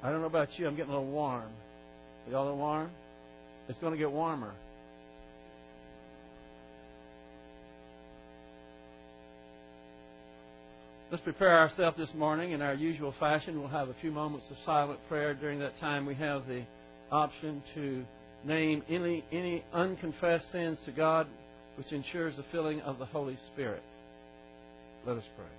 I don't know about you, I'm getting a little warm. Y'all a little warm? It's going to get warmer. Let's prepare ourselves this morning in our usual fashion. We'll have a few moments of silent prayer. During that time, we have the option to name any unconfessed sins to God, which ensures the filling of the Holy Spirit. Let us pray.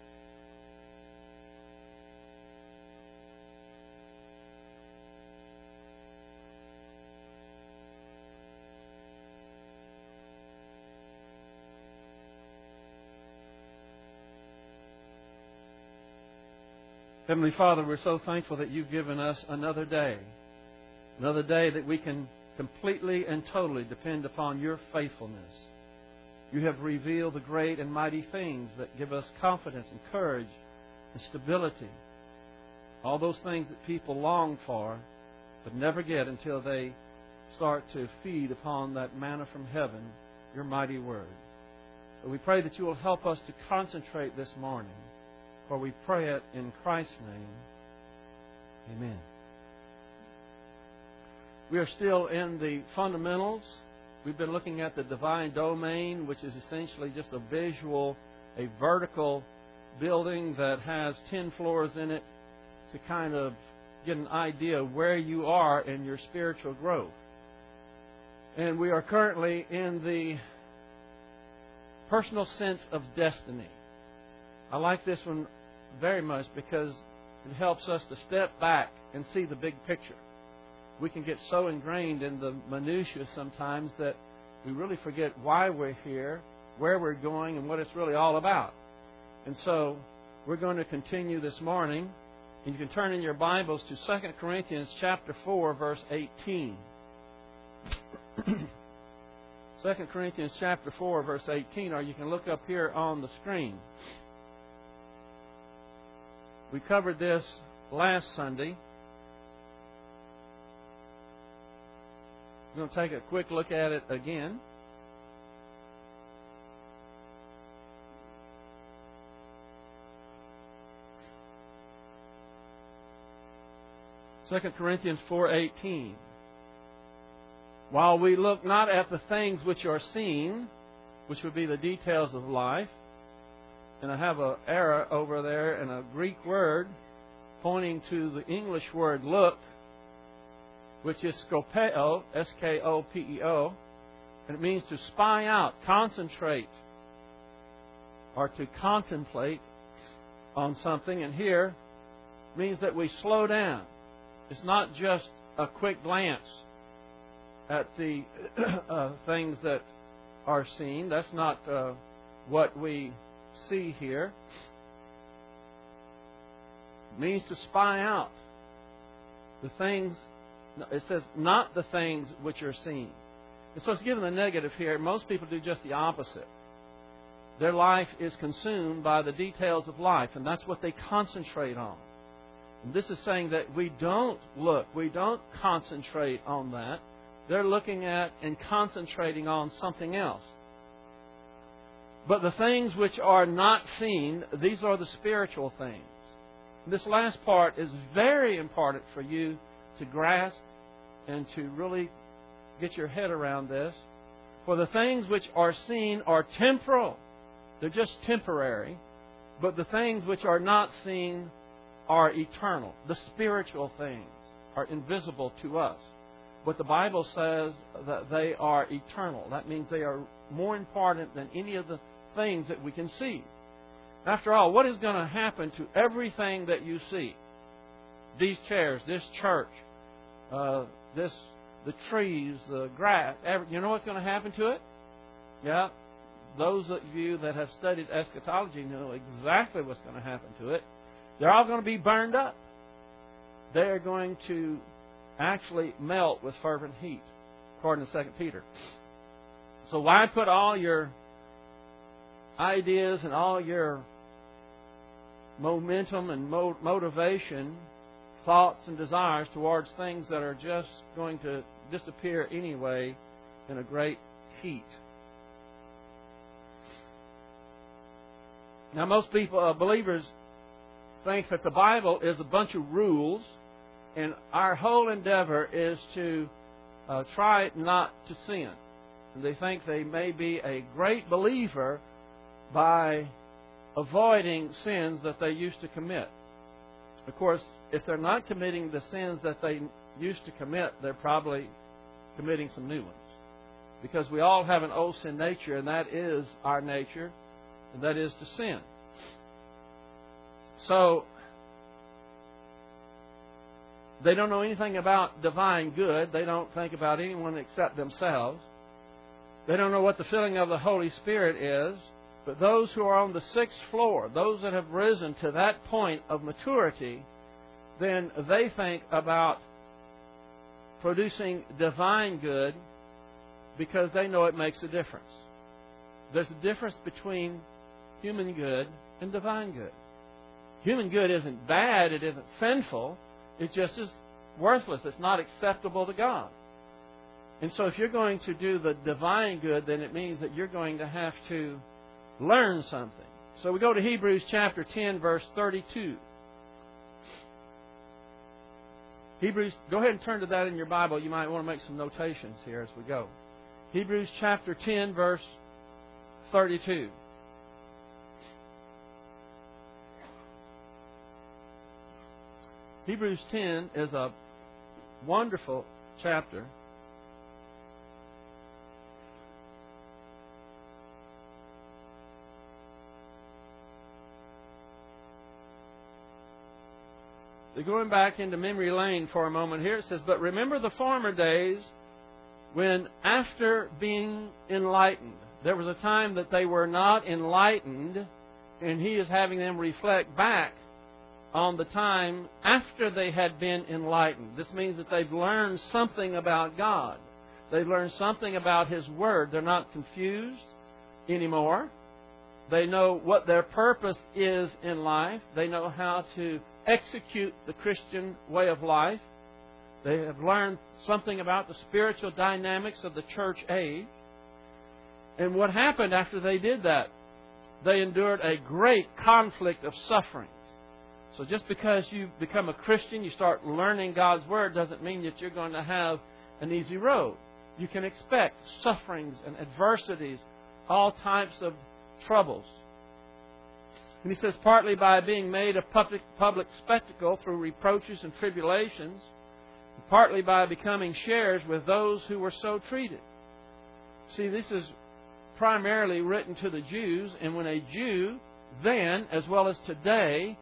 Heavenly Father, we're so thankful that you've given us another day that we can completely and totally depend upon your faithfulness. You have revealed the great and mighty things that give us confidence and courage and stability. All those things that people long for but never get until they start to feed upon that manna from heaven, your mighty word. But we pray that you will help us to concentrate this morning. For we pray it in Christ's name. Amen. We are still in the fundamentals. We've been looking at the divine domain, which is essentially just a vertical building that has 10 floors in it to kind of get an idea of where you are in your spiritual growth. And we are currently in the personal sense of destiny. I like this one very much because it helps us to step back and see the big picture. We can get so ingrained in the minutiae sometimes that we really forget why we're here, where we're going, and what it's really all about. And so we're going to continue this morning. And you can turn in your Bibles to 2 Corinthians chapter 4, verse 18. 2 Corinthians chapter 4, verse 18, or you can look up here on the screen. We covered this last Sunday. We're going to take a quick look at it again. Second Corinthians 4:18. While we look not at the things which are seen, which would be the details of life, and I have an error over there in a Greek word pointing to the English word look, which is skopeo, S-K-O-P-E-O, and it means to spy out, concentrate, or to contemplate on something. And here means that we slow down. It's not just a quick glance at the things that are seen. That's not what we see here. It means to spy out the things. It says not the things which are seen. And so it's given the negative here. Most people do just the opposite. Their life is consumed by the details of life, and that's what they concentrate on. And this is saying that we don't concentrate on that. They're looking at and concentrating on something else. But the things which are not seen, these are the spiritual things. This last part is very important for you to grasp and to really get your head around this. For the things which are seen are temporal. They're just temporary. But the things which are not seen are eternal. The spiritual things are invisible to us. But the Bible says that they are eternal. That means they are more important than any of the things that we can see. After all, what is going to happen to everything that you see? These chairs, this church, the trees, the grass. You know what's going to happen to it? Yeah, those of you that have studied eschatology know exactly what's going to happen to it. They're all going to be burned up. They are going to actually melt with fervent heat, according to 2 Peter. So why put all your ideas and all your momentum and motivation, thoughts and desires towards things that are just going to disappear anyway in a great heat? Now, most people, believers, think that the Bible is a bunch of rules And our whole endeavor is to try not to sin. And they think they may be a great believer by avoiding sins that they used to commit. Of course, if they're not committing the sins that they used to commit, they're probably committing some new ones. Because we all have an old sin nature, and that is our nature, and that is to sin. So, they don't know anything about divine good. They don't think about anyone except themselves. They don't know what the filling of the Holy Spirit is. But those who are on the sixth floor, those that have risen to that point of maturity, then they think about producing divine good because they know it makes a difference. There's a difference between human good and divine good. Human good isn't bad, it isn't sinful, it just is worthless. It's not acceptable to God. And so if you're going to do the divine good, then it means that you're going to have to learn something. So we go to Hebrews chapter 10, verse 32. Hebrews, go ahead and turn to that in your Bible. You might want to make some notations here as we go. Hebrews chapter 10, verse 32. Hebrews 10 is a wonderful chapter. Going back into memory lane for a moment here, it says, "But remember the former days when, after being enlightened," there was a time that they were not enlightened, and he is having them reflect back on the time after they had been enlightened. This means that they've learned something about God. They've learned something about His Word. They're not confused anymore. They know what their purpose is in life. They know how to execute the Christian way of life. They have learned something about the spiritual dynamics of the church age. And what happened after they did that? They endured a great conflict of sufferings. So just because you become a Christian, you start learning God's Word, doesn't mean that you're going to have an easy road. You can expect sufferings and adversities, all types of troubles. And he says, partly by being made a public spectacle through reproaches and tribulations, and partly by becoming sharers with those who were so treated. See, this is primarily written to the Jews, and when a Jew then, as well as today,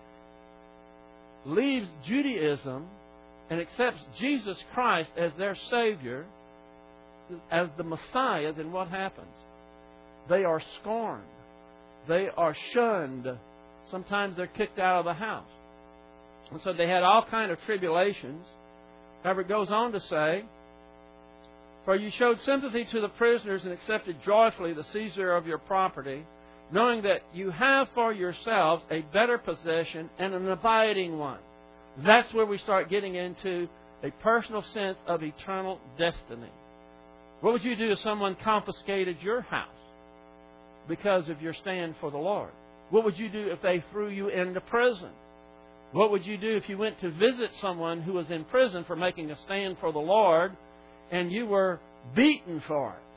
leaves Judaism and accepts Jesus Christ as their Savior, as the Messiah, then what happens? They are scorned. They are shunned. Sometimes they're kicked out of the house. And so they had all kinds of tribulations. However, it goes on to say, "For you showed sympathy to the prisoners and accepted joyfully the seizure of your property, knowing that you have for yourselves a better possession and an abiding one." That's where we start getting into a personal sense of eternal destiny. What would you do if someone confiscated your house because of your stand for the Lord? What would you do if they threw you into prison? What would you do if you went to visit someone who was in prison for making a stand for the Lord and you were beaten for it?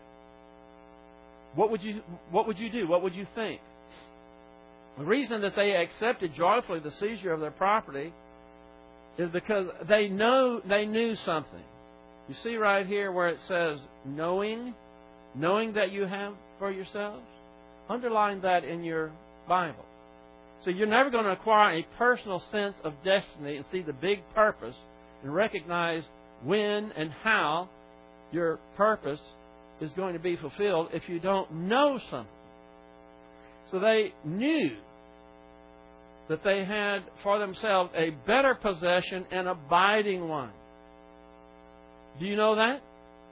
What would you do? What would you think? The reason that they accepted joyfully the seizure of their property is because they knew something. You see right here where it says knowing that you have for yourselves? Underline that in your Bible. So you're never going to acquire a personal sense of destiny and see the big purpose and recognize when and how your purpose is going to be fulfilled if you don't know something. So they knew that they had for themselves a better possession and abiding one. Do you know that?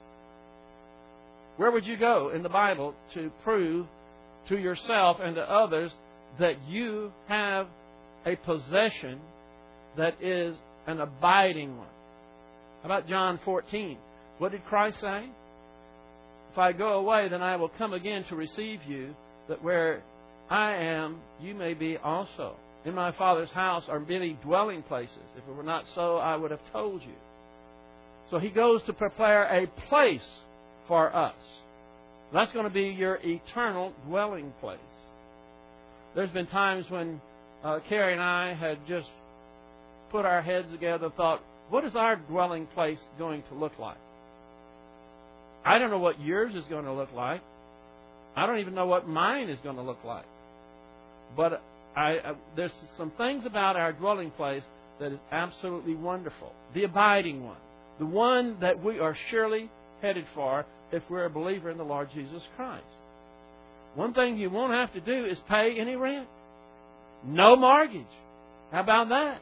Where would you go in the Bible to prove to yourself and to others that you have a possession that is an abiding one? How about John 14? What did Christ say? "If I go away, then I will come again to receive you, that where I am, you may be also." In my Father's house are many dwelling places. If it were not so, I would have told you. So He goes to prepare a place for us. That's going to be your eternal dwelling place. There's been times when Carrie and I had just put our heads together and thought, what is our dwelling place going to look like? I don't know what yours is going to look like. I don't even know what mine is going to look like. But there's some things about our dwelling place that is absolutely wonderful. The abiding one. The one that we are surely headed for if we're a believer in the Lord Jesus Christ. One thing you won't have to do is pay any rent. No mortgage. How about that?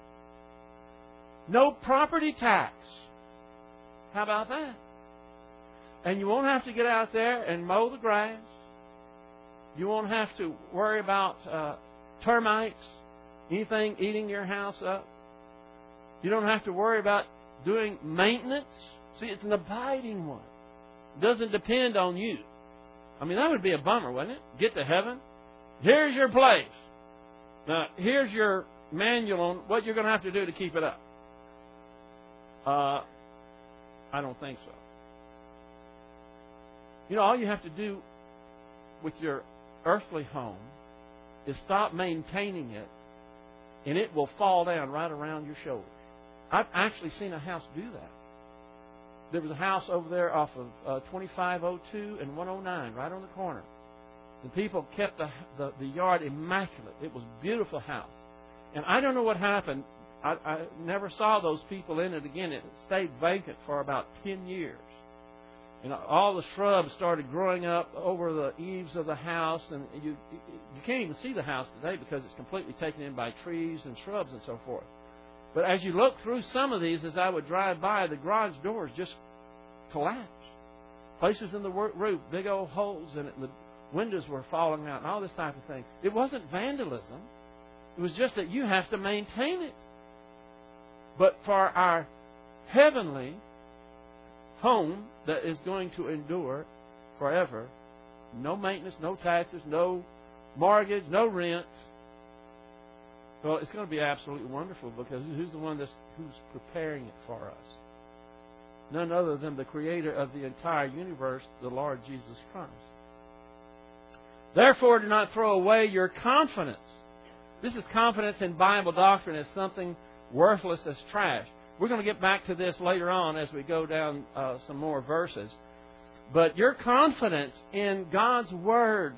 No property tax. How about that? And you won't have to get out there and mow the grass. You won't have to worry about termites, anything eating your house up. You don't have to worry about doing maintenance. See, it's an abiding one. It doesn't depend on you. I mean, that would be a bummer, wouldn't it? Get to heaven. Here's your place. Now, here's your manual on what you're going to have to do to keep it up. I don't think so. You know, all you have to do with your earthly home is stop maintaining it, and it will fall down right around your shoulders. I've actually seen a house do that. There was a house over there off of 2502 and 109, right on the corner. The people kept the yard immaculate. It was a beautiful house. And I don't know what happened. I never saw those people in it again. It stayed vacant for about 10 years. And all the shrubs started growing up over the eaves of the house. And you can't even see the house today because it's completely taken in by trees and shrubs and so forth. But as you look through some of these, as I would drive by, the garage doors just collapsed. Places in the roof, big old holes in it, and the windows were falling out and all this type of thing. It wasn't vandalism. It was just that you have to maintain it. But for our heavenly home that is going to endure forever, no maintenance, no taxes, no mortgage, no rent. Well, it's going to be absolutely wonderful because who's the one who's preparing it for us? None other than the Creator of the entire universe, the Lord Jesus Christ. Therefore, do not throw away your confidence. This is confidence in Bible doctrine as something worthless as trash. We're going to get back to this later on as we go down some more verses. But your confidence in God's Word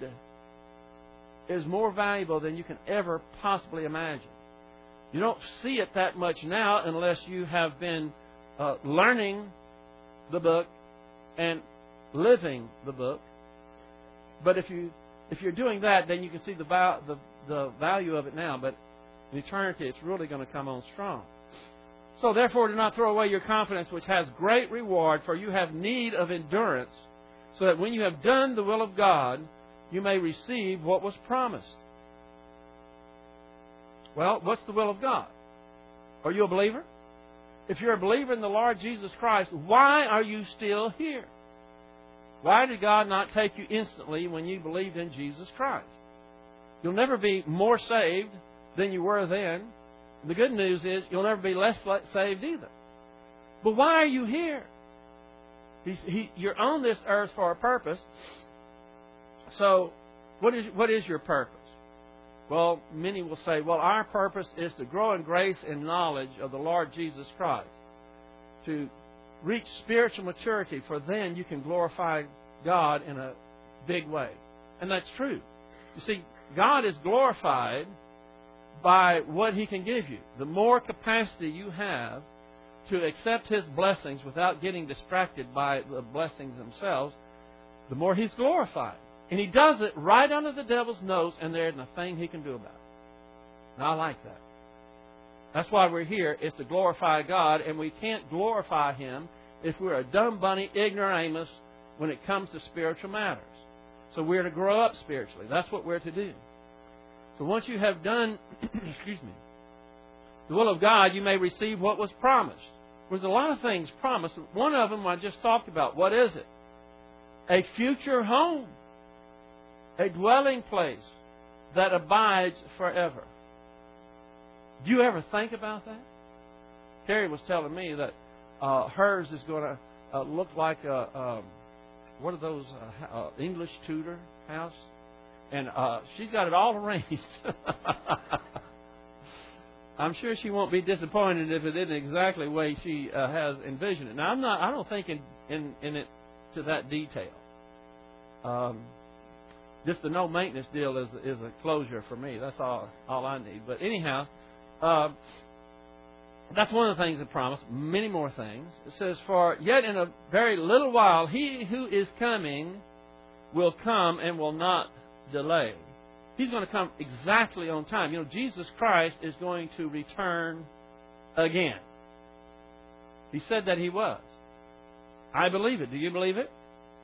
is more valuable than you can ever possibly imagine. You don't see it that much now unless you have been learning the book and living the book. But if you're doing that, then you can see the value of it now. But in eternity, it's really going to come on strong. So therefore, do not throw away your confidence, which has great reward, for you have need of endurance, so that when you have done the will of God, you may receive what was promised. Well, what's the will of God? Are you a believer? If you're a believer in the Lord Jesus Christ, why are you still here? Why did God not take you instantly when you believed in Jesus Christ? You'll never be more saved than you were then. The good news is you'll never be less saved either. But why are you here? You're on this earth for a purpose. So, what is your purpose? Well, many will say, well, our purpose is to grow in grace and knowledge of the Lord Jesus Christ, to reach spiritual maturity, for then you can glorify God in a big way. And that's true. You see, God is glorified by what He can give you. The more capacity you have to accept His blessings without getting distracted by the blessings themselves, the more He's glorified. And He does it right under the devil's nose, and there isn't a thing he can do about it. And I like that. That's why we're here, is to glorify God, and we can't glorify Him if we're a dumb bunny, ignoramus, when it comes to spiritual matters. So we're to grow up spiritually. That's what we're to do. So once you have done, the will of God, you may receive what was promised. There's a lot of things promised. One of them I just talked about. What is it? A future home. A dwelling place that abides forever. Do you ever think about that? Terry was telling me that hers is going to look like what are those English tutor house, and she's got it all arranged. I'm sure she won't be disappointed if it isn't exactly the way she has envisioned it. Now, I don't think in it to that detail. Just the no maintenance deal is a closure for me. That's all I need. But anyhow, that's one of the things it promised. Many more things. It says, "For yet in a very little while, He who is coming will come and will not delay." He's going to come exactly on time. You know, Jesus Christ is going to return again. He said that He was. I believe it. Do you believe it?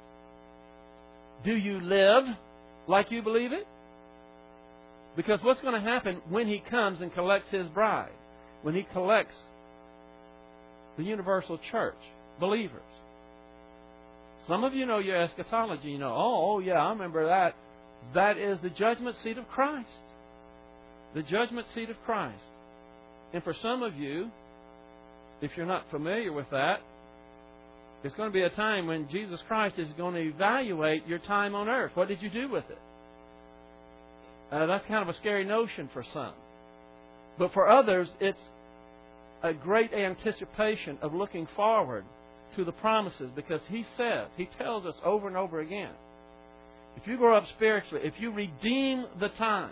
Do you live like you believe it? Because what's going to happen when He comes and collects His bride? When He collects the universal church, believers. Some of you know your eschatology. You know, oh yeah, I remember that. That is the judgment seat of Christ. The judgment seat of Christ. And for some of you, if you're not familiar with that, it's going to be a time when Jesus Christ is going to evaluate your time on earth. What did you do with it? That's kind of a scary notion for some. But for others, it's a great anticipation of looking forward to the promises, because He says, He tells us over and over again, if you grow up spiritually, if you redeem the time,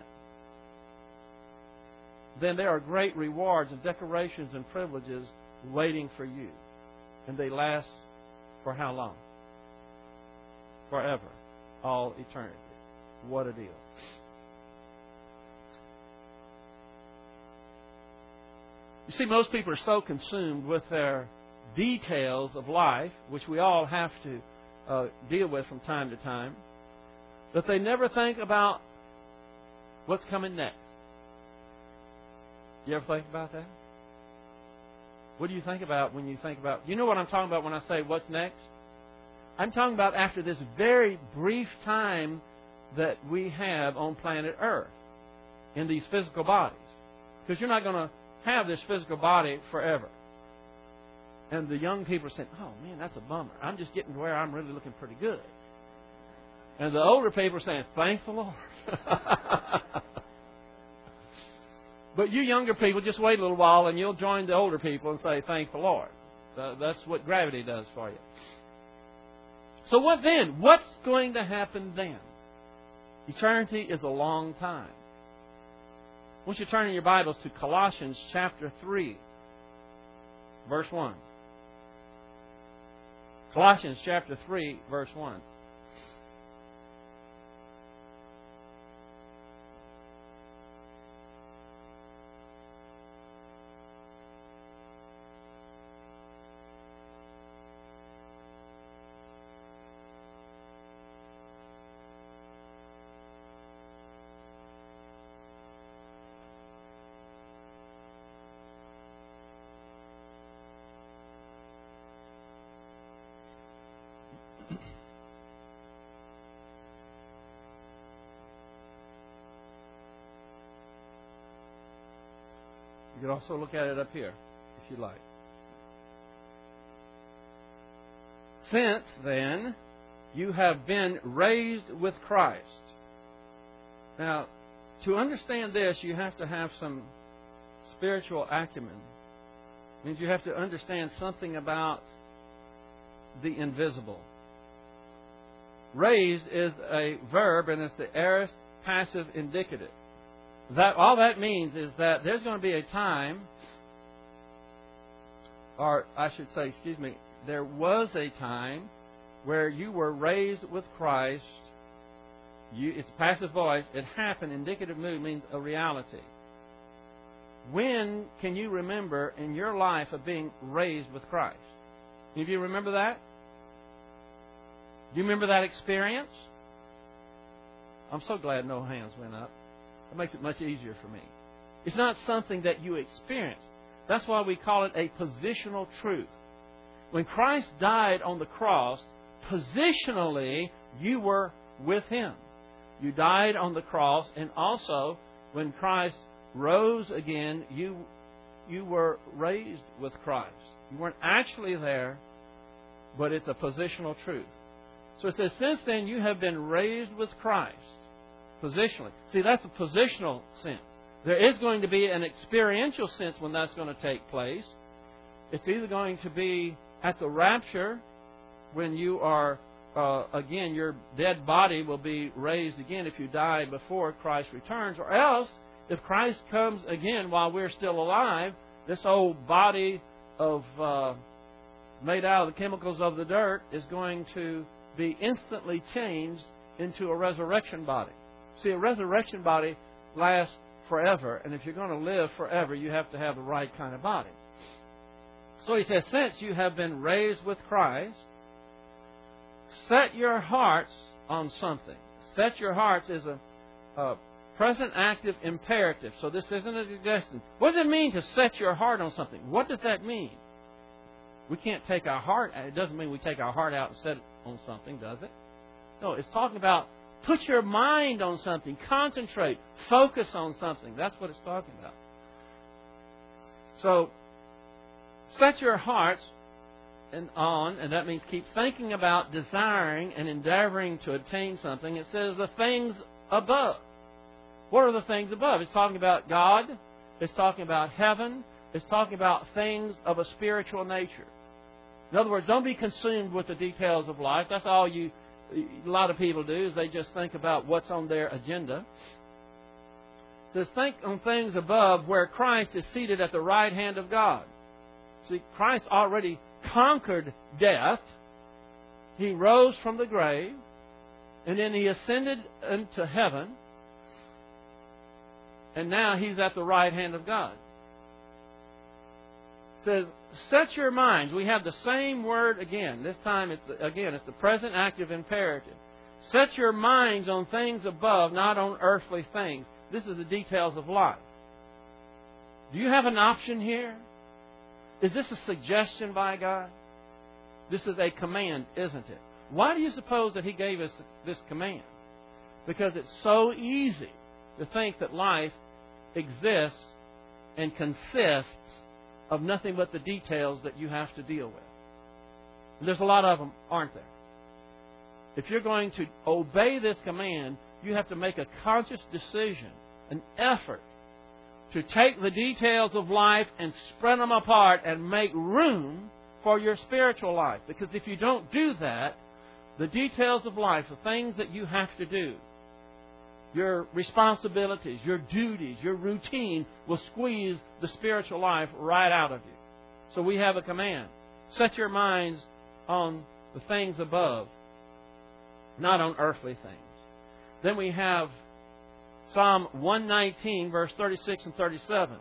then there are great rewards and decorations and privileges waiting for you. And they last for how long? Forever. All eternity. What a deal. You see, most people are so consumed with their details of life, which we all have to deal with from time to time, that they never think about what's coming next. You ever think about that? What do you think about when you think about... You know what I'm talking about when I say what's next? I'm talking about after this very brief time that we have on planet Earth in these physical bodies. Because you're not going to have this physical body forever. And the young people are saying, oh man, that's a bummer. I'm just getting to where I'm really looking pretty good. And the older people are saying, thank the Lord. But you younger people, just wait a little while and you'll join the older people and say, thank the Lord. That's what gravity does for you. So what then? What's going to happen then? Eternity is a long time. I want you to turn in your Bibles to Colossians chapter 3, verse 1. Colossians chapter 3, verse 1. You can also look at it up here, if you like. Since then, you have been raised with Christ. Now, to understand this, you have to have some spiritual acumen. It means you have to understand something about the invisible. Raised is a verb, and it's the aorist passive indicative. All that means is that there's going to be a time, or I should say, there was a time where you were raised with Christ. It's a passive voice. It happened. Indicative mood means a reality. When can you remember in your life of being raised with Christ? Any of you remember that? Do you remember that experience? I'm so glad no hands went up. It makes it much easier for me. It's not something that you experience. That's why we call it a positional truth. When Christ died on the cross, positionally, you were with Him. You died on the cross, and also when Christ rose again, you were raised with Christ. You weren't actually there, but it's a positional truth. So it says, since then you have been raised with Christ. Positionally. See, that's a positional sense. There is going to be an experiential sense when that's going to take place. It's either going to be at the rapture, when you are, again, your dead body will be raised again if you die before Christ returns, or else, if Christ comes again while we're still alive, this old body of made out of the chemicals of the dirt is going to be instantly changed into a resurrection body. See, a resurrection body lasts forever, and if you're going to live forever, you have to have the right kind of body. So he says, since you have been raised with Christ, set your hearts on something. Set your hearts is a present active imperative. So this isn't a suggestion. What does it mean to set your heart on something? What does that mean? We can't take our heart. It doesn't mean we take our heart out and set it on something, does it? No, it's talking about put your mind on something. Concentrate. Focus on something. That's what it's talking about. So, set your hearts and that means keep thinking about, desiring, and endeavoring to attain something. It says the things above. What are the things above? It's talking about God. It's talking about heaven. It's talking about things of a spiritual nature. In other words, don't be consumed with the details of life. That's all a lot of people do, is they just think about what's on their agenda. It says, think on things above where Christ is seated at the right hand of God. See, Christ already conquered death. He rose from the grave, and then He ascended into heaven, and now He's at the right hand of God. It says, set your minds. We have the same word again. This time it's the present active imperative. Set your minds on things above, not on earthly things. This is the details of life. Do you have an option here? Is this a suggestion by God? This is a command, isn't it? Why do you suppose that He gave us this command? Because it's so easy to think that life exists and consists of nothing but the details that you have to deal with. And there's a lot of them, aren't there? If you're going to obey this command, you have to make a conscious decision, an effort, to take the details of life and spread them apart and make room for your spiritual life. Because if you don't do that, the details of life, the things that you have to do, your responsibilities, your duties, your routine will squeeze the spiritual life right out of you. So we have a command. Set your minds on the things above, not on earthly things. Then we have Psalm 119, verse 36 and 37.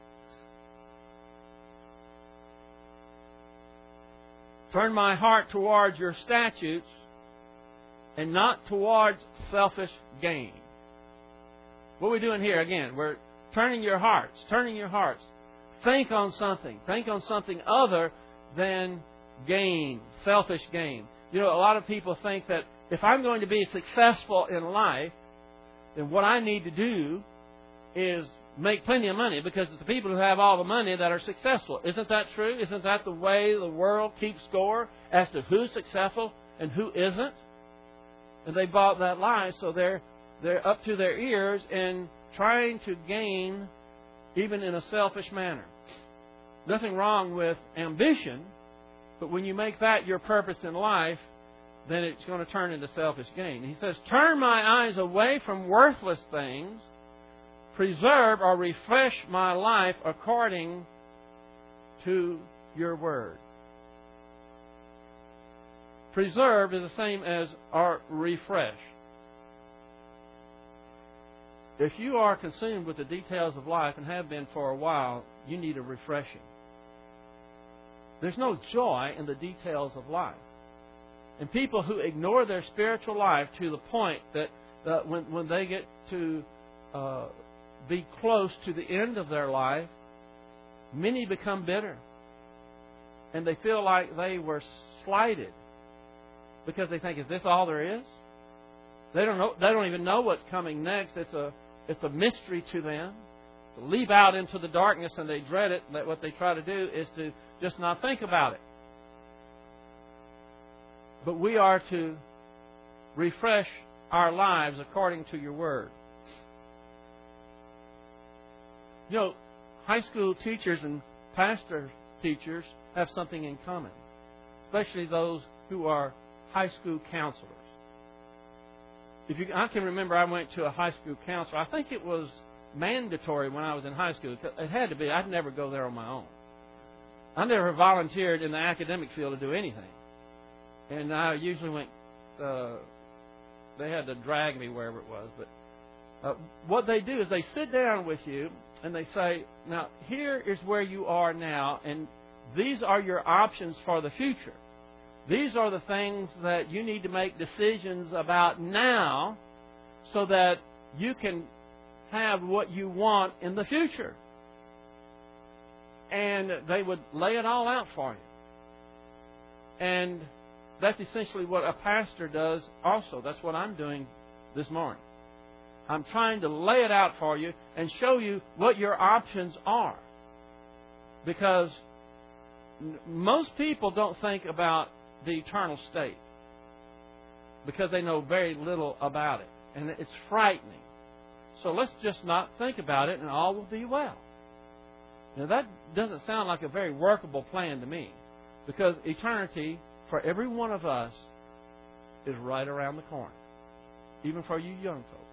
Turn my heart towards your statutes and not towards selfish gain. What are we doing here? Again, we're turning your hearts. Think on something. Think on something other than gain, selfish gain. You know, a lot of people think that if I'm going to be successful in life, then what I need to do is make plenty of money, because it's the people who have all the money that are successful. Isn't that true? Isn't that the way the world keeps score as to who's successful and who isn't? And they bought that lie, so they're up to their ears in trying to gain, even in a selfish manner. Nothing wrong with ambition, but when you make that your purpose in life, then it's going to turn into selfish gain. He says, turn my eyes away from worthless things, preserve or refresh my life according to your word. Preserve is the same as or refresh. If you are consumed with the details of life and have been for a while, you need a refreshing. There's no joy in the details of life. And people who ignore their spiritual life to the point that when they get to be close to the end of their life, many become bitter. And they feel like they were slighted because they think, is this all there is? They don't even know what's coming next. It's a mystery to them. to leap out into the darkness and they dread it, that what they try to do is to just not think about it. But we are to refresh our lives according to your word. You know, high school teachers and pastor teachers have something in common, especially those who are high school counselors. I can remember I went to a high school counselor. I think it was mandatory when I was in high school. It had to be. I'd never go there on my own. I never volunteered in the academic field to do anything. And I usually went, they had to drag me wherever it was. But what they do is they sit down with you and they say, now, here is where you are now, and these are your options for the future. These are the things that you need to make decisions about now so that you can have what you want in the future. And they would lay it all out for you. And that's essentially what a pastor does also. That's what I'm doing this morning. I'm trying to lay it out for you and show you what your options are. Because most people don't think about the eternal state because they know very little about it. And it's frightening. So let's just not think about it and all will be well. Now that doesn't sound like a very workable plan to me, because eternity for every one of us is right around the corner, even for you young folks.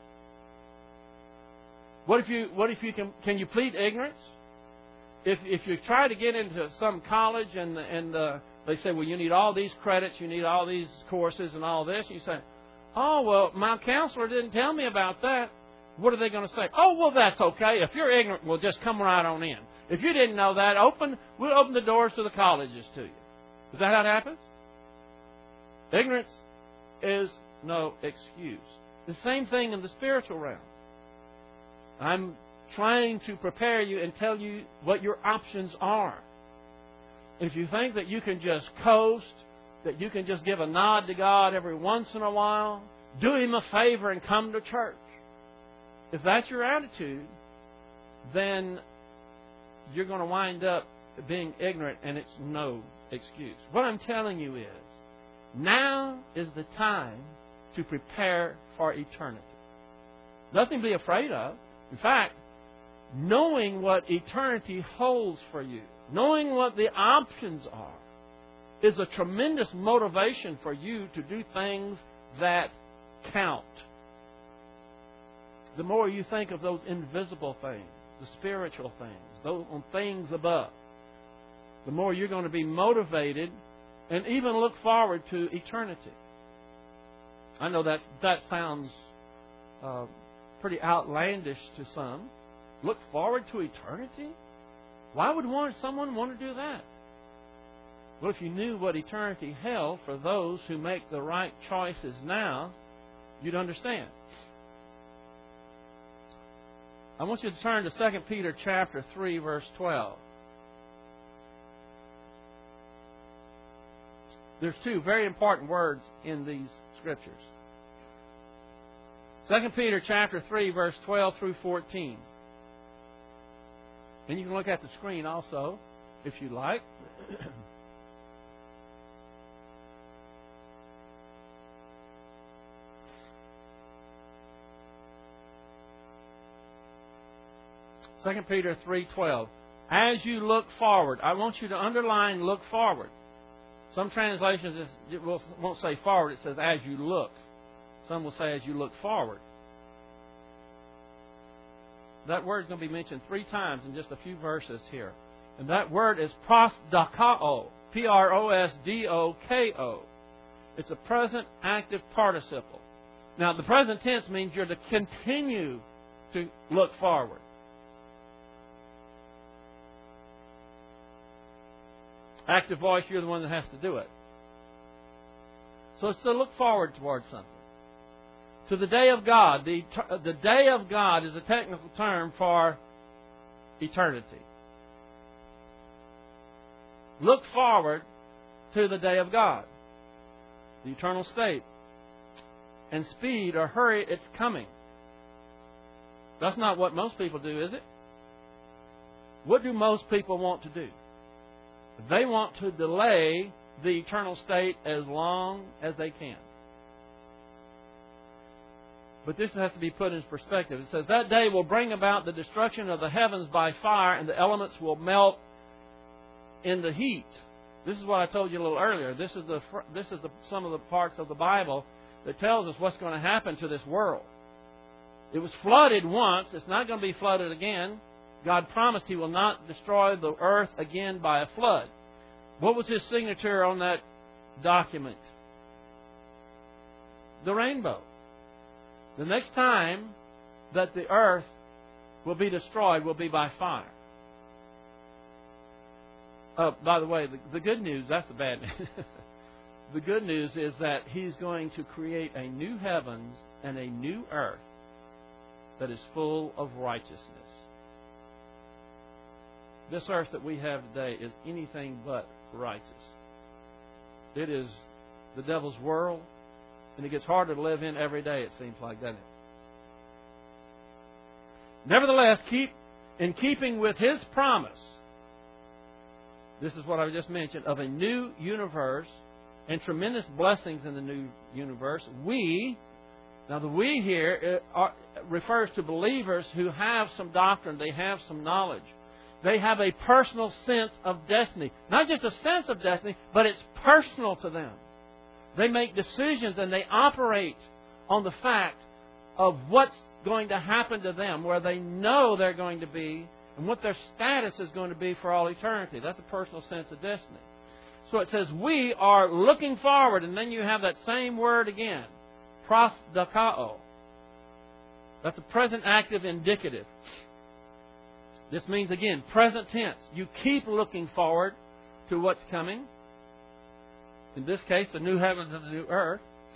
What if you can you plead ignorance? If you try to get into some college and they say, well, you need all these credits, you need all these courses and all this, and you say, oh, well, my counselor didn't tell me about that. What are they going to say? Oh, well, that's okay. If you're ignorant, we'll just come right on in. If you didn't know that, we'll open the doors to the colleges to you. Is that how it happens? Ignorance is no excuse. The same thing in the spiritual realm. I'm trying to prepare you and tell you what your options are. If you think that you can just coast, that you can just give a nod to God every once in a while, do Him a favor and come to church. If that's your attitude, then you're going to wind up being ignorant, and it's no excuse. What I'm telling you is, now is the time to prepare for eternity. Nothing to be afraid of. In fact, knowing what eternity holds for you, knowing what the options are, is a tremendous motivation for you to do things that count. The more you think of those invisible things, the spiritual things, those things above, the more you're going to be motivated and even look forward to eternity. I know that sounds pretty outlandish to some. Look forward to eternity? Why would someone want to do that? Well, if you knew what eternity held for those who make the right choices now, you'd understand. I want you to turn to 2 Peter chapter 3, verse 12. There's two very important words in these scriptures. 2 Peter chapter 3, verse 12 through 14. And you can look at the screen also, if you like. Second Peter 3:12. As you look forward, I want you to underline "look forward." Some translations won't say forward; it says "as you look." Some will say "as you look forward." That word is going to be mentioned 3 times in just a few verses here, and that word is prosdokao, Prosdoko. It's a present active participle. Now, the present tense means you're to continue to look forward. Active voice, you're the one that has to do it. So it's to look forward towards something. To the day of God. The day of God is a technical term for eternity. Look forward to the day of God. The eternal state. And speed or hurry its coming. That's not what most people do, is it? what do most people want to do? They want to delay the eternal state as long as they can. But this has to be put into perspective. It says, that day will bring about the destruction of the heavens by fire, and the elements will melt in the heat. This is what I told you a little earlier. This is some of the parts of the Bible that tells us what's going to happen to this world. It was flooded once. It's not going to be flooded again. God promised He will not destroy the earth again by a flood. What was His signature on that document? The rainbow. The next time that the earth will be destroyed will be by fire. By the way, the good news, that's the bad news. The good news is that He's going to create a new heavens and a new earth that is full of righteousness. This earth that we have today is anything but righteous. It is the devil's world, and it gets harder to live in every day, it seems like, doesn't it? Nevertheless, in keeping with His promise, this is what I just mentioned, of a new universe and tremendous blessings in the new universe, now the we here refers to believers who have some doctrine, they have some knowledge. They have a personal sense of destiny. Not just a sense of destiny, but it's personal to them. They make decisions and they operate on the fact of what's going to happen to them, where they know they're going to be, and what their status is going to be for all eternity. That's a personal sense of destiny. So it says, we are looking forward, and then you have that same word again, prosdokao. That's a present active indicative. This means, again, present tense. You keep looking forward to what's coming. In this case, the new heavens and the new earth.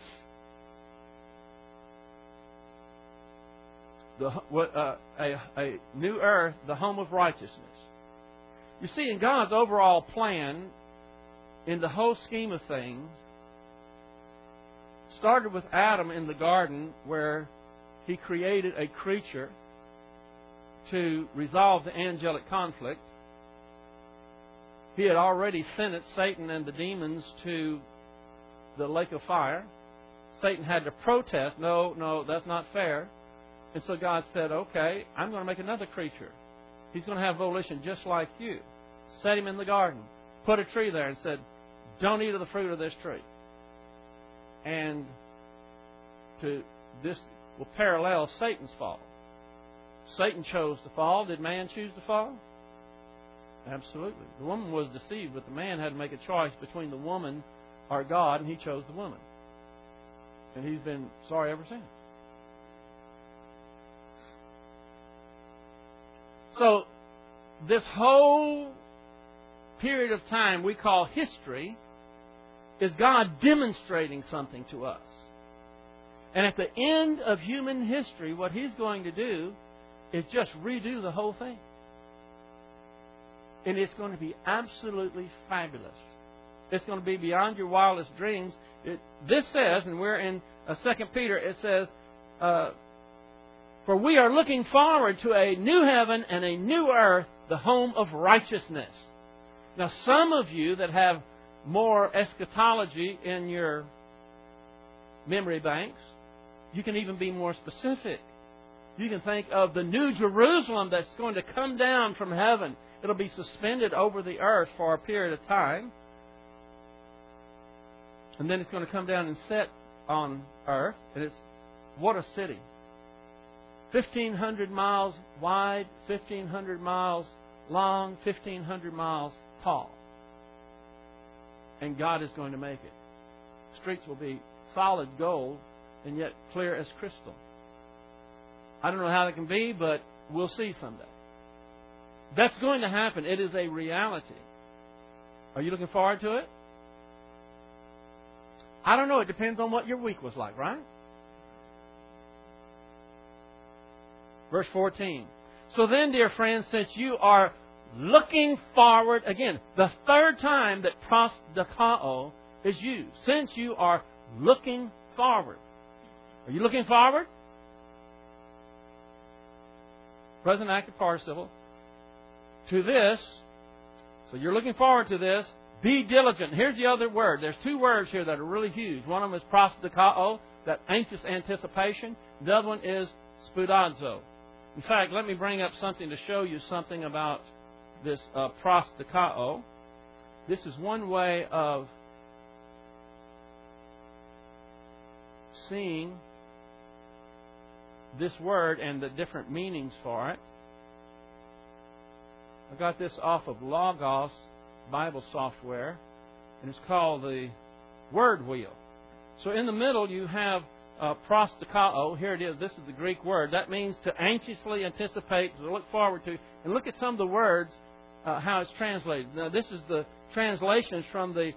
A new earth, the home of righteousness. You see, in God's overall plan, in the whole scheme of things, started with Adam in the garden, where He created a creature to resolve the angelic conflict. He had already sentenced Satan and the demons to the lake of fire. Satan had to protest, no, that's not fair. And so God said, okay, I'm going to make another creature. He's going to have volition just like you. Set him in the garden. Put a tree there and said, don't eat of the fruit of this tree. And this will parallel Satan's fall. Satan chose to fall. Did man choose to fall? Absolutely. The woman was deceived, but the man had to make a choice between the woman or God, and he chose the woman. And he's been sorry ever since. So, this whole period of time we call history is God demonstrating something to us. And at the end of human history, what He's going to do is just redo the whole thing. And it's going to be absolutely fabulous. It's going to be beyond your wildest dreams. This says, and we're in 2 Peter, it says, for we are looking forward to a new heaven and a new earth, the home of righteousness. Now, some of you that have more eschatology in your memory banks, you can even be more specific. You can think of the new Jerusalem that's going to come down from heaven. It'll be suspended over the earth for a period of time. And then it's going to come down and set on earth. And it's, what a city. 1,500 miles wide, 1,500 miles long, 1,500 miles tall. And God is going to make it. Streets will be solid gold and yet clear as crystal. I don't know how that can be, but we'll see someday. That's going to happen. It is a reality. Are you looking forward to it? I don't know. It depends on what your week was like, right? Verse 14. So then, dear friends, since you are looking forward, again, the third time that prosdokao is used. Since you are looking forward. Are you looking forward? Present active participle. to this. So you're looking forward to this. Be diligent. Here's the other word. There's two words here that are really huge. One of them is prosdikao, that anxious anticipation. The other one is spoudazo. In fact, let me bring up something to show you something about this prosdikao. This is one way of seeing this word and the different meanings for it. I got this off of Logos Bible software, and it's called the Word Wheel. So in the middle you have prosdikao. Here it is. This is the Greek word. That means to anxiously anticipate, to look forward to. And look at some of the words, how it's translated. Now this is the translations from the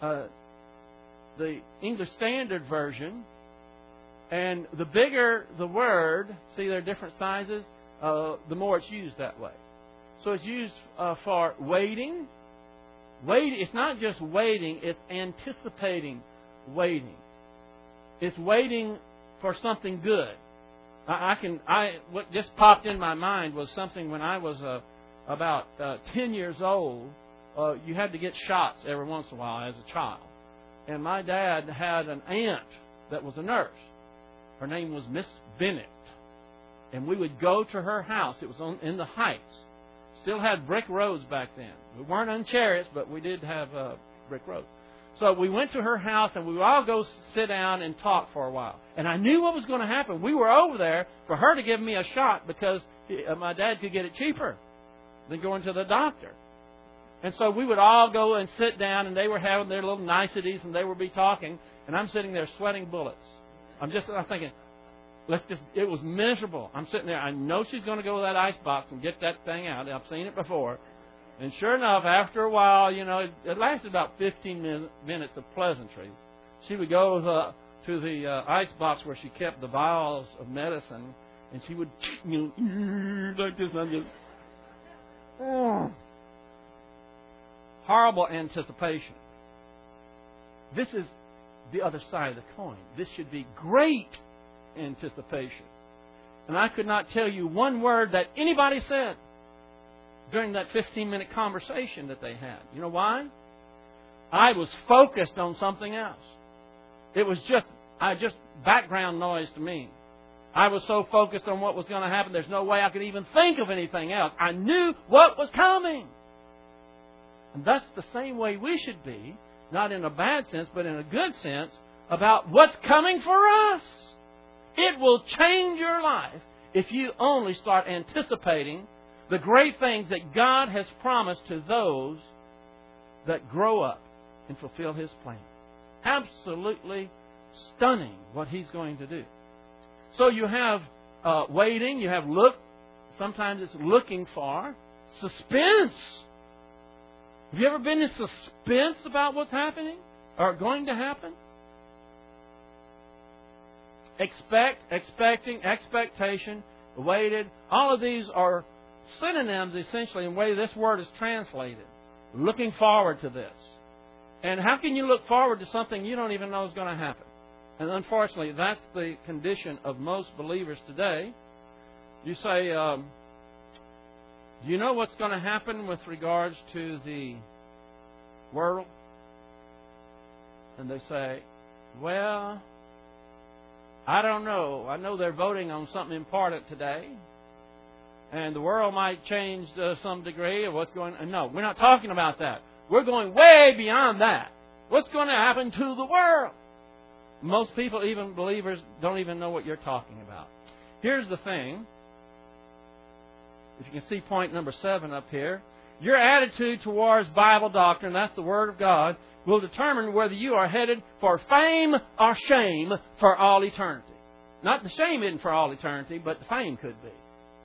English Standard Version. And the bigger the word, see there are different sizes, the more it's used that way. So it's used for waiting. Waiting. It's not just waiting, it's anticipating waiting. It's waiting for something good. What just popped in my mind was something when I was about 10 years old. You had to get shots every once in a while as a child. And my dad had an aunt that was a nurse. Her name was Miss Bennett. And we would go to her house. It was in the Heights. Still had brick roads back then. We weren't on chariots, but we did have brick roads. So we went to her house, and we would all go sit down and talk for a while. And I knew what was going to happen. We were over there for her to give me a shot because my dad could get it cheaper than going to the doctor. And so we would all go and sit down, and they were having their little niceties, and they would be talking, and I'm sitting there sweating bullets. I'm thinking, it was miserable. I'm sitting there. I know she's going to go to that ice box and get that thing out. I've seen it before. And sure enough, after a while, it lasted about 15 minutes of pleasantries. She would go to the ice box where she kept the vials of medicine, and she would, like this, and I'm just, horrible anticipation. This is the other side of the coin. This should be great anticipation. And I could not tell you one word that anybody said during that 15-minute conversation that they had. You know why? I was focused on something else. It was just background noise to me. I was so focused on what was going to happen, there's no way I could even think of anything else. I knew what was coming. And that's the same way we should be, not in a bad sense, but in a good sense, about what's coming for us. It will change your life if you only start anticipating the great things that God has promised to those that grow up and fulfill His plan. Absolutely stunning what He's going to do. So you have waiting, you have look. Sometimes it's looking for. Suspense. Have you ever been in suspense about what's happening or going to happen? Expecting, expectation, waited. All of these are synonyms, essentially, in the way this word is translated. Looking forward to this. And how can you look forward to something you don't even know is going to happen? And unfortunately, that's the condition of most believers today. You say, do you know what's going to happen with regards to the world? And they say, well, I don't know. I know they're voting on something important today. And the world might change to some degree of what's going on. No, we're not talking about that. We're going way beyond that. What's going to happen to the world? Most people, even believers, don't even know what you're talking about. Here's the thing. If you can see point number 7 up here. Your attitude towards Bible doctrine, that's the Word of God, will determine whether you are headed for fame or shame for all eternity. Not the shame isn't for all eternity, but the fame could be.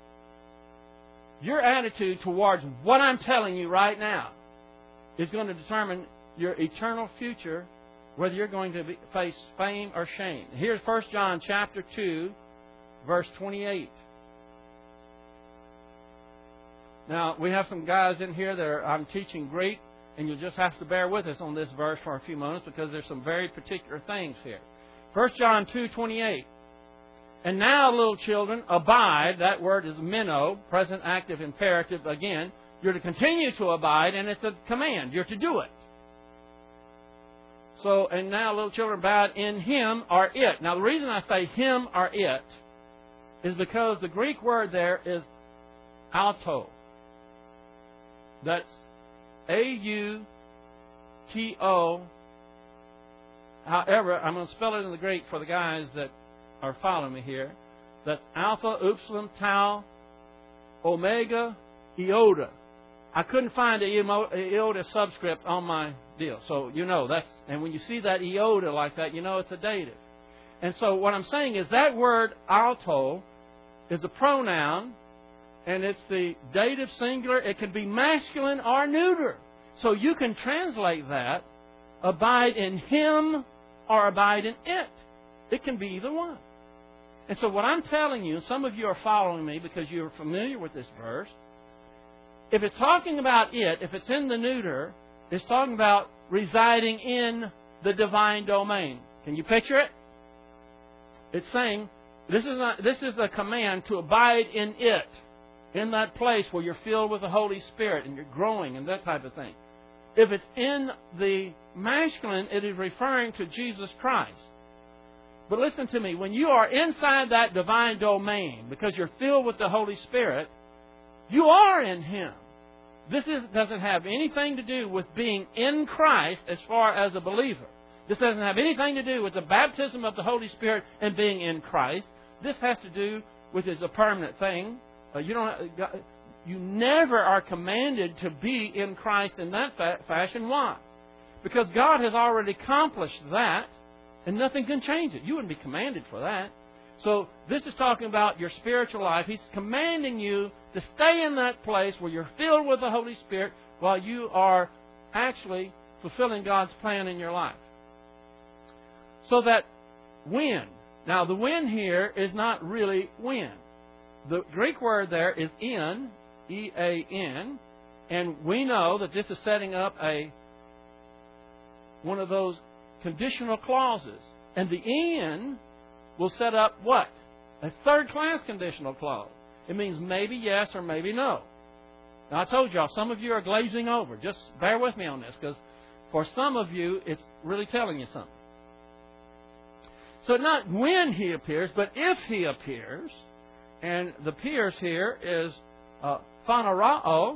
Your attitude towards what I'm telling you right now is going to determine your eternal future, whether you're going to face fame or shame. Here's 1 John chapter 2, verse 28. Now, we have some guys in here that I'm teaching Greek, and you'll just have to bear with us on this verse for a few moments because there's some very particular things here. 1 John 2:28. And now, little children, abide. That word is meno, present active imperative again. You're to continue to abide, and it's a command. You're to do it. So, and now little children abide in Him or it. Now the reason I say Him or it is because the Greek word there is auto. That's A-U-T-O. However, I'm going to spell it in the Greek for the guys that are following me here. That's alpha, upsilon, tau, omega, iota. I couldn't find the iota subscript on my deal. So, you know, that's, and when you see that iota like that, you know it's a dative. And so what I'm saying is that word auto is a pronoun, and it's the dative singular. It can be masculine or neuter. So you can translate that, abide in Him or abide in it. It can be either one. And so what I'm telling you, some of you are following me because you're familiar with this verse. If it's talking about it, if it's in the neuter, it's talking about residing in the divine domain. Can you picture it? It's saying, this is a command to abide in it, in that place where you're filled with the Holy Spirit and you're growing and that type of thing. If it's in the masculine, it is referring to Jesus Christ. But listen to me, when you are inside that divine domain, because you're filled with the Holy Spirit, you are in Him. This doesn't have anything to do with being in Christ as far as a believer. This doesn't have anything to do with the baptism of the Holy Spirit and being in Christ. This has to do with it's a permanent thing. You never are commanded to be in Christ in that fashion. Why? Because God has already accomplished that, and nothing can change it. You wouldn't be commanded for that. So this is talking about your spiritual life. He's commanding you to stay in that place where you're filled with the Holy Spirit while you are actually fulfilling God's plan in your life. So that when. Now the when here is not really when. The Greek word there is in, E-A-N, and we know that this is setting up one of those conditional clauses. And the in will set up what? A third-class conditional clause. It means maybe yes or maybe no. Now, I told y'all, some of you are glazing over. Just bear with me on this, because for some of you, it's really telling you something. So not when He appears, but if He appears. And the appears here is phaneroo,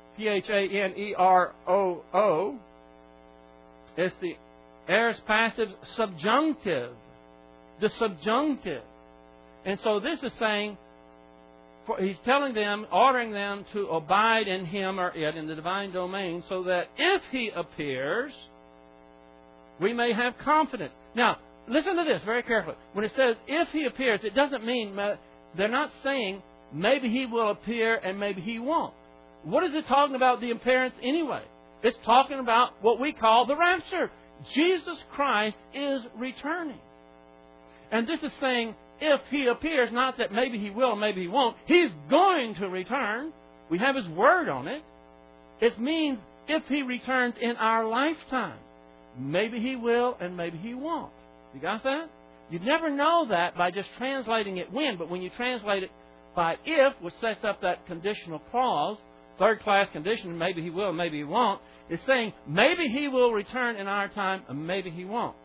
P-H-A-N-E-R-O-O. It's the aorist passive subjunctive. The subjunctive. And so this is saying, He's telling them, ordering them to abide in Him or it, in the divine domain, so that if He appears, we may have confidence. Now, listen to this very carefully. When it says, if He appears, it doesn't mean, they're not saying, maybe He will appear and maybe He won't. What is it talking about, the appearance, anyway? It's talking about what we call the rapture. Jesus Christ is returning. And this is saying, if He appears, not that maybe He will, maybe He won't. He's going to return. We have His word on it. It means if He returns in our lifetime. Maybe He will and maybe He won't. You got that? You never know that by just translating it when, but when you translate it by if, which sets up that conditional clause, third-class condition, maybe He will, maybe He won't, it's saying maybe He will return in our time and maybe He won't.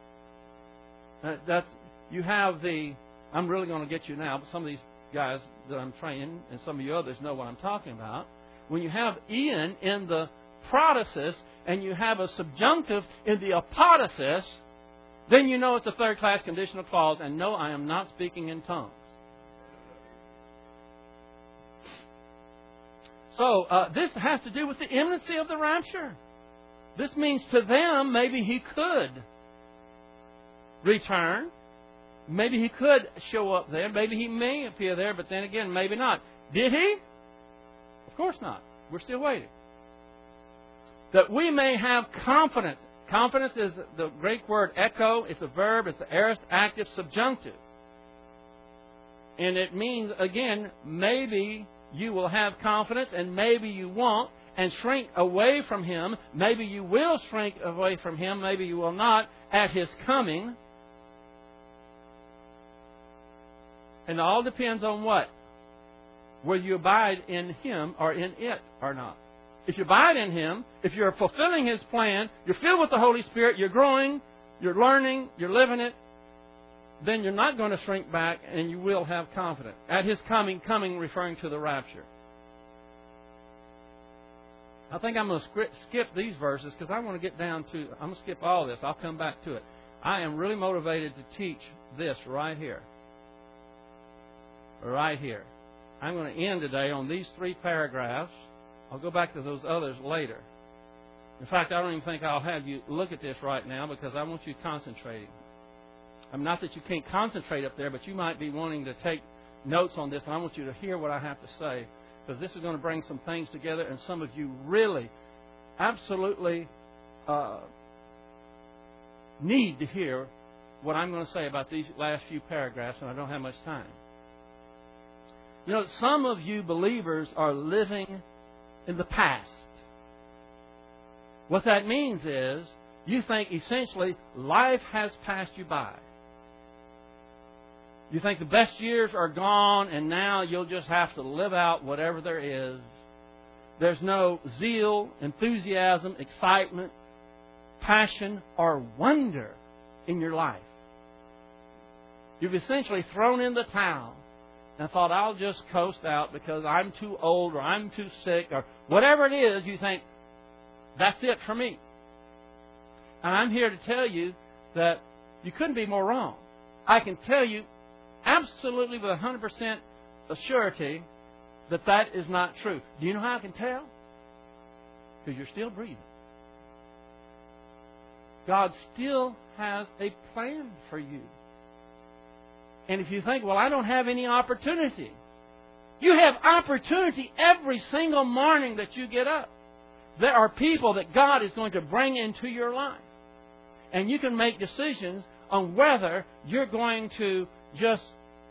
You have I'm really going to get you now, but some of these guys that I'm training and some of you others know what I'm talking about. When you have in the protasis and you have a subjunctive in the apodosis, then you know it's a third-class conditional clause, and no, I am not speaking in tongues. So, this has to do with the imminency of the rapture. This means to them, maybe He could return. Maybe He could show up there. Maybe He may appear there, but then again, maybe not. Did He? Of course not. We're still waiting. That we may have confidence. Confidence is the Greek word echo. It's a verb. It's the aorist active subjunctive. And it means, again, maybe you will have confidence and maybe you won't, and shrink away from Him. Maybe you will shrink away from Him. Maybe you will not at His coming. And it all depends on what? whether you abide in Him or in it or not. If you abide in Him, if you're fulfilling His plan, you're filled with the Holy Spirit, you're growing, you're learning, you're living it, then you're not going to shrink back and you will have confidence. At His coming referring to the rapture. I think I'm going to skip these verses because I want to get down to, I'm going to skip all this. I'll come back to it. I am really motivated to teach this right here. Right here. I'm going to end today on these 3 paragraphs. I'll go back to those others later. In fact, I don't even think I'll have you look at this right now because I want you concentrating. Not that you can't concentrate up there, but you might be wanting to take notes on this, and I want you to hear what I have to say, because this is going to bring some things together, and some of you really, absolutely need to hear what I'm going to say about these last few paragraphs, and I don't have much time. You know, some of you believers are living in the past. What that means is you think essentially life has passed you by. You think the best years are gone and now you'll just have to live out whatever there is. There's no zeal, enthusiasm, excitement, passion, or wonder in your life. You've essentially thrown in the towel and thought, I'll just coast out because I'm too old or I'm too sick or whatever it is. You think, that's it for me. And I'm here to tell you that you couldn't be more wrong. I can tell you absolutely with 100% surety that that is not true. Do you know how I can tell? Because you're still breathing. God still has a plan for you. And if you think, well, I don't have any opportunity. You have opportunity every single morning that you get up. There are people that God is going to bring into your life. And you can make decisions on whether you're going to just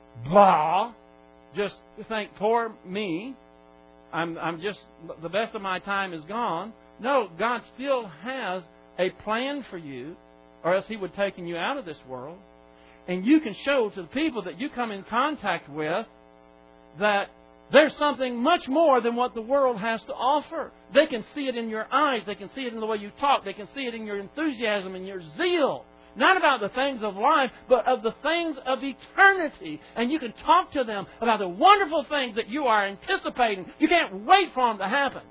just think, poor me, I'm just, the best of my time is gone. No, God still has a plan for you, or else He would have taken you out of this world. And you can show to the people that you come in contact with that there's something much more than what the world has to offer. They can see it in your eyes. They can see it in the way you talk. They can see it in your enthusiasm and your zeal. Not about the things of life, but of the things of eternity. And you can talk to them about the wonderful things that you are anticipating. You can't wait for them to happen.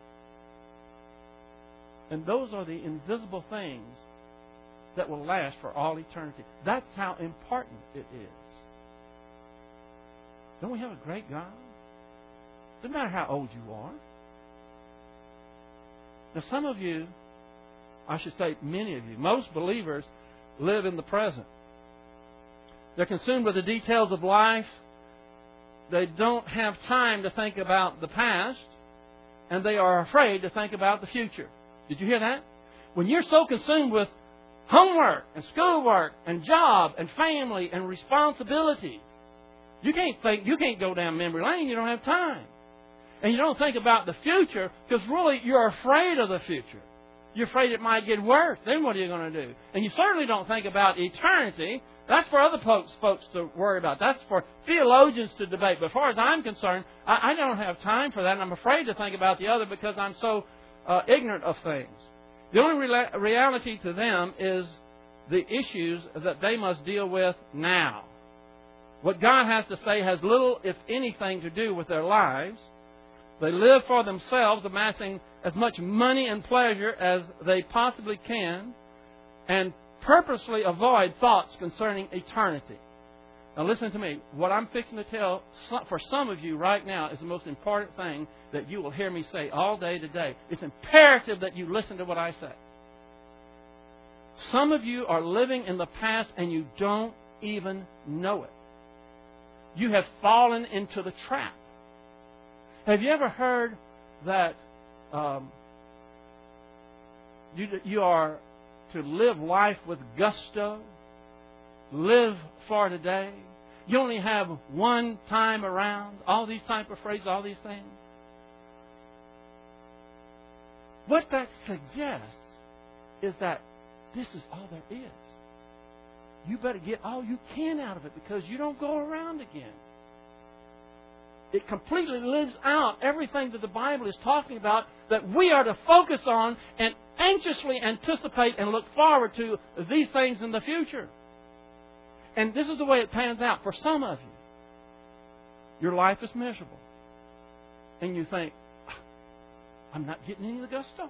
And those are the invisible things that will last for all eternity. That's how important it is. Don't we have a great God? Doesn't matter how old you are. Now, some of you, I should say many of you, most believers live in the present. They're consumed with the details of life. They don't have time to think about the past, and they are afraid to think about the future. Did you hear that? When you're so consumed with homework and schoolwork and job and family and responsibilities, you can't go down memory lane. You don't have time. And you don't think about the future because really you're afraid of the future. You're afraid it might get worse. Then what are you going to do? And you certainly don't think about eternity. That's for other folks to worry about. That's for theologians to debate. But as far as I'm concerned, I don't have time for that. And I'm afraid to think about the other because I'm so ignorant of things. The only reality to them is the issues that they must deal with now. What God has to say has little, if anything, to do with their lives. They live for themselves, amassing as much money and pleasure as they possibly can, and purposely avoid thoughts concerning eternity. Now listen to me. What I'm fixing to tell for some of you right now is the most important thing that you will hear me say all day today. It's imperative that you listen to what I say. Some of you are living in the past and you don't even know it. You have fallen into the trap. Have you ever heard that you are to live life with gusto? Live for today. You only have one time around. All these type of phrases, all these things. What that suggests is that this is all there is. You better get all you can out of it because you don't go around again. it completely lives out everything that the Bible is talking about that we are to focus on and anxiously anticipate and look forward to these things in the future. And this is the way it pans out for some of you. Your life is miserable. And you think, I'm not getting any of the gusto.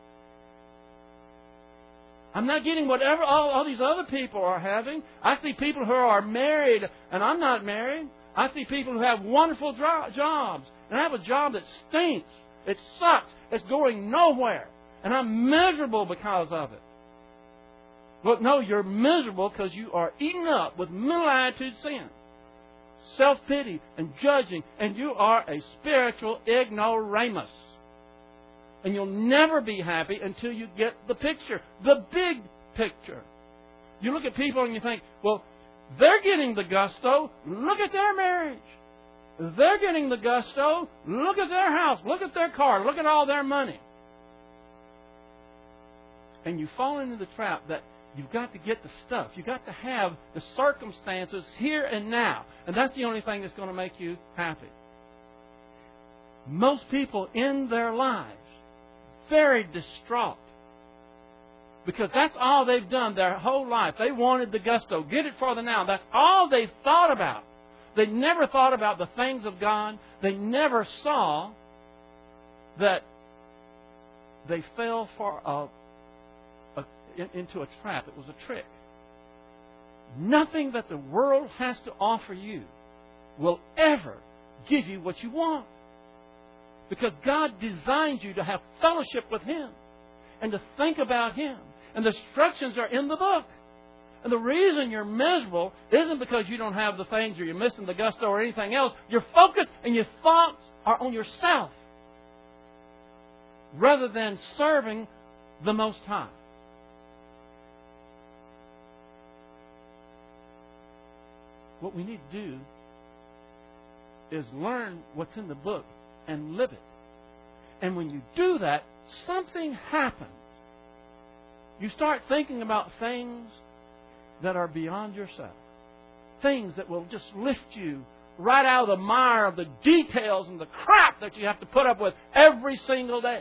I'm not getting whatever all these other people are having. I see people who are married, and I'm not married. I see people who have wonderful jobs, and I have a job that stinks. It sucks. It's going nowhere. And I'm miserable because of it. Well, no, you're miserable because you are eaten up with mental attitude sin, self-pity, and judging, and you are a spiritual ignoramus. And you'll never be happy until you get the picture, the big picture. You look at people and you think, well, they're getting the gusto. Look at their marriage. They're getting the gusto. Look at their house. Look at their car. Look at all their money. And you fall into the trap that you've got to get the stuff. You've got to have the circumstances here and now. And that's the only thing that's going to make you happy. Most people in their lives, very distraught. Because that's all they've done their whole life. They wanted the gusto. Get it for the now. That's all they thought about. They never thought about the things of God. They never saw that they fell for into a trap. It was a trick. Nothing that the world has to offer you will ever give you what you want. Because God designed you to have fellowship with Him and to think about Him. And the instructions are in the book. And the reason you're miserable isn't because you don't have the things or you're missing the gusto or anything else. Your focus and your thoughts are on yourself rather than serving the Most High. What we need to do is learn what's in the book and live it. And when you do that, something happens. You start thinking about things that are beyond yourself. Things that will just lift you right out of the mire of the details and the crap that you have to put up with every single day.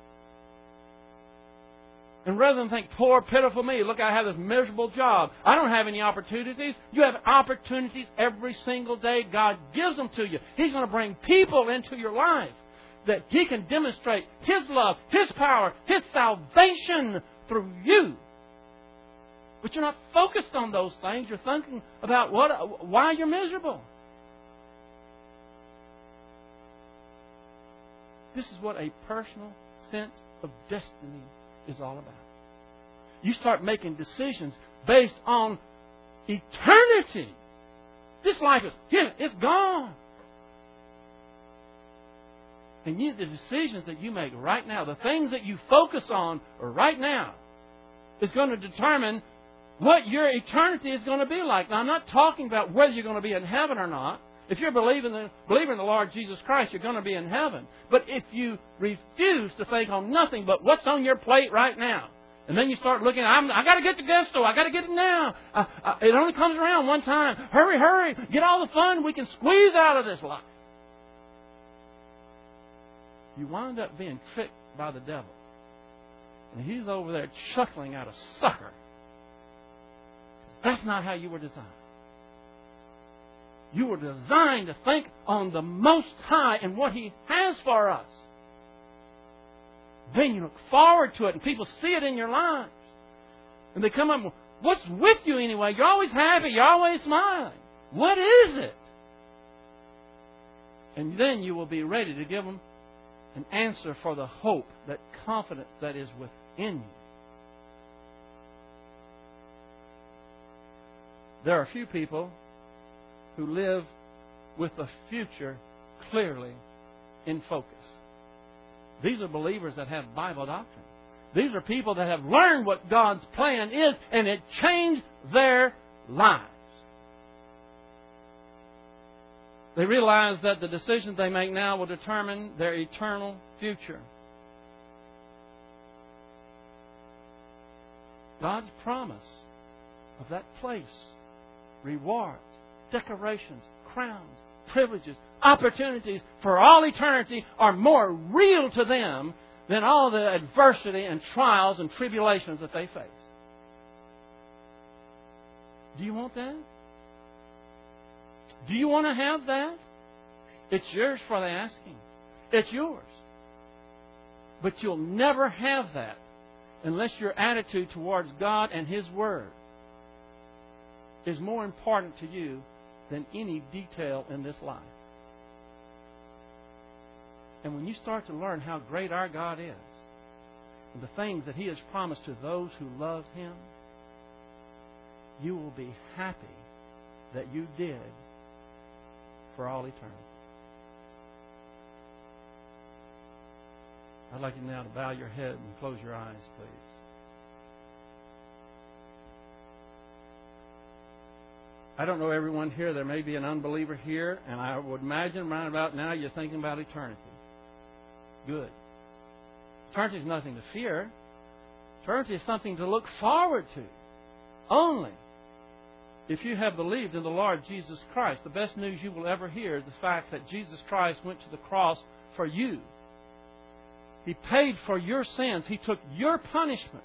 And rather than think, poor, pitiful me, look, I have this miserable job. I don't have any opportunities. You have opportunities every single day. God gives them to you. He's going to bring people into your life that He can demonstrate His love, His power, His salvation through you. But you're not focused on those things. You're thinking about why you're miserable. This is what a personal sense of destiny is all about. You start making decisions based on eternity. This life is here, it's gone. And the decisions that you make right now, the things that you focus on right now, is going to determine what your eternity is going to be like. Now, I'm not talking about whether you're going to be in heaven or not. If you're a believer in the Lord Jesus Christ, you're going to be in heaven. But if you refuse to think on nothing but what's on your plate right now, and then you start looking, I got to get the gusto, I got to get it now. It only comes around one time. Hurry, hurry, get all the fun we can squeeze out of this life. You wind up being tricked by the devil. And he's over there chuckling at a sucker. That's not how you were designed. You were designed to think on the Most High and what He has for us. Then you look forward to it and people see it in your lives. And they come up, what's with you anyway? You're always happy. You're always smiling. What is it? And then you will be ready to give them an answer for the hope, that confidence that is within you. There are a few people who live with the future clearly in focus. These are believers that have Bible doctrine. These are people that have learned what God's plan is, and it changed their lives. They realize that the decisions they make now will determine their eternal future. God's promise of that place, rewards, decorations, crowns, privileges, opportunities for all eternity are more real to them than all the adversity and trials and tribulations that they face. Do you want that? Do you want to have that? It's yours for the asking. It's yours. But you'll never have that unless your attitude towards God and His Word is more important to you than any detail in this life. And when you start to learn how great our God is and the things that He has promised to those who love Him, you will be happy that you did for all eternity. I'd like you now to bow your head and close your eyes, please. I don't know everyone here. There may be an unbeliever here, and I would imagine right about now you're thinking about eternity. Good. Eternity is nothing to fear. Eternity is something to look forward to. Only if you have believed in the Lord Jesus Christ. The best news you will ever hear is the fact that Jesus Christ went to the cross for you. He paid for your sins. He took your punishment.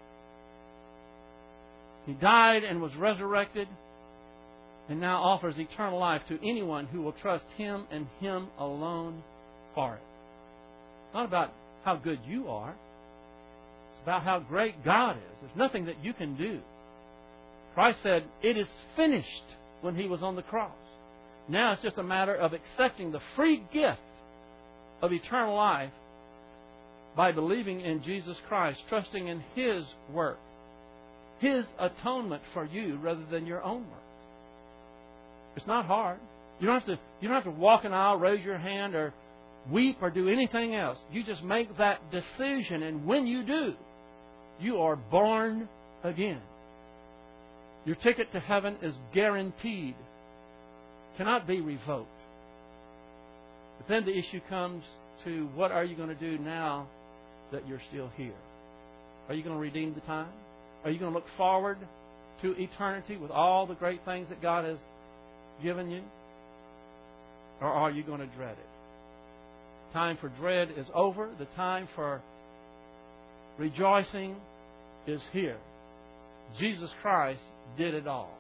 He died and was resurrected and now offers eternal life to anyone who will trust Him and Him alone for it. It's not about how good you are. It's about how great God is. There's nothing that you can do. Christ said, "It is finished," when He was on the cross. Now it's just a matter of accepting the free gift of eternal life by believing in Jesus Christ, trusting in His work, His atonement for you rather than your own work. It's not hard. You don't have to walk an aisle, raise your hand, or weep or do anything else. You just make that decision, and when you do, you are born again. Your ticket to heaven is guaranteed. Cannot be revoked. But then the issue comes to, what are you going to do now that you're still here? Are you going to redeem the time? Are you going to look forward to eternity with all the great things that God has given you? Or are you going to dread it? Time for dread is over. The time for rejoicing is here. Jesus Christ did it all.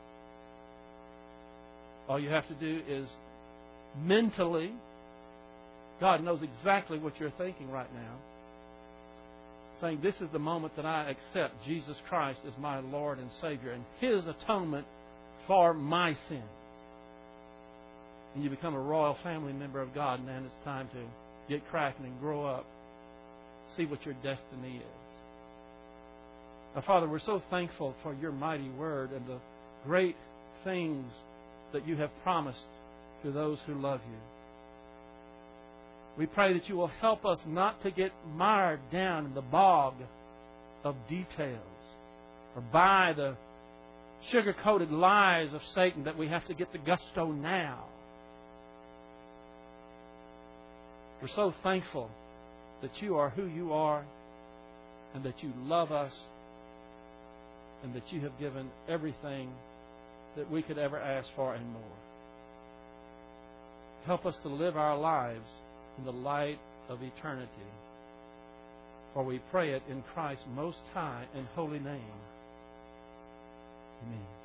All you have to do is mentally, God knows exactly what you're thinking right now, saying, this is the moment that I accept Jesus Christ as my Lord and Savior and His atonement for my sin. And you become a royal family member of God, and then it's time to get cracking and grow up. See what your destiny is. Now, Father, we're so thankful for your mighty word and the great things that you have promised to those who love you. We pray that you will help us not to get mired down in the bog of details or by the sugar-coated lies of Satan that we have to get the gusto now. We're so thankful that you are who you are and that you love us and that you have given everything that we could ever ask for and more. Help us to live our lives in the light of eternity. For we pray it in Christ's most high and holy name. Amen.